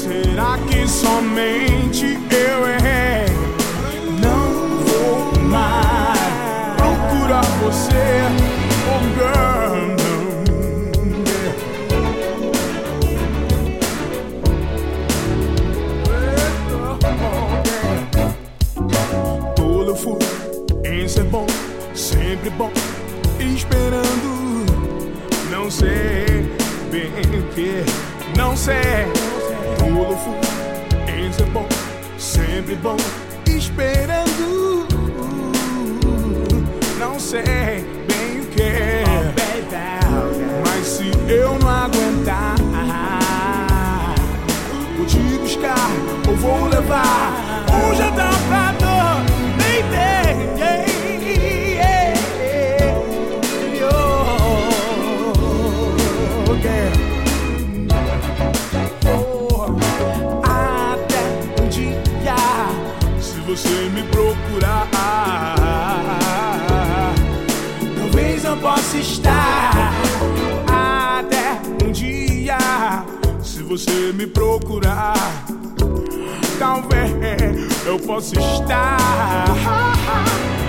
Será que somente eu errei? Não vou mais procurar você, oh girl, não. Tolo fui em ser bom, sempre bom, esperando. Não sei bem o que, não sei. Tolo fui em ser bom, sempre bom, esperando. Não sei bem o que, mas se eu não aguentar, vou te buscar ou vou levar um jantar pra dor, baby, yeah. Até um dia, se você me procurar, talvez eu possa estar. Até um dia, se você me procurar, talvez eu possa estar.